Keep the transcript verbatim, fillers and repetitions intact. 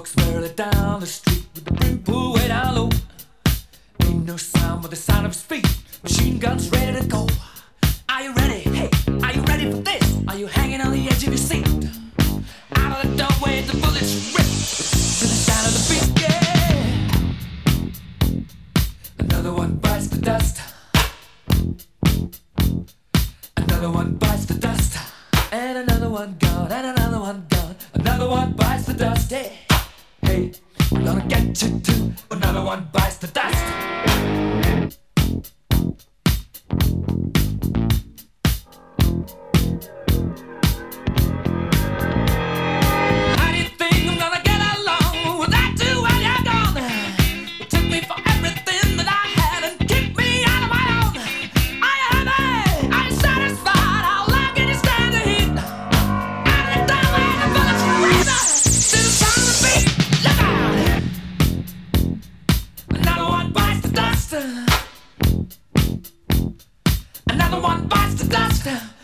walks merrily down the street with the brim pulled way down low. Ain't no sound but the sound of his feet. Machine guns ready to go. Are you ready? Hey, are you ready for this? Are you hanging on the edge of your seat? Out of the doorway, the bullets rip to the sound of the beat. Yeah. Another one bites the dust. Another one bites the dust. And another one gone. And another one gone. Another one bites the dust. Hey, hey, we're gonna get you too. Another one bites the dust. Another one bites the dust.